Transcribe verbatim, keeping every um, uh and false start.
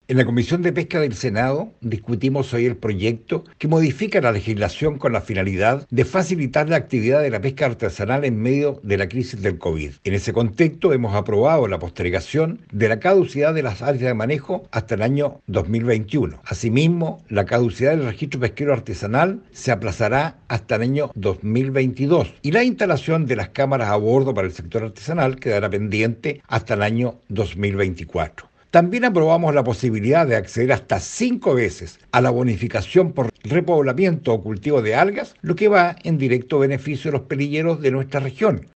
En la Comisión de Pesca del Senado discutimos hoy el proyecto que modifica la legislación con la finalidad de facilitar la actividad de la pesca artesanal en medio de la crisis del COVID. En ese contexto hemos aprobado la postergación de la caducidad de las áreas de manejo hasta el año dos mil veintiuno. Asimismo, la caducidad del registro pesquero artesanal se aplazará hasta el año dos mil veintidós y la instalación de las cámaras a bordo para el sector artesanal quedará pendiente hasta el año dos mil veinticuatro. También aprobamos la posibilidad de acceder hasta cinco veces a la bonificación por repoblamiento o cultivo de algas, lo que va en directo beneficio de los pelilleros de nuestra región,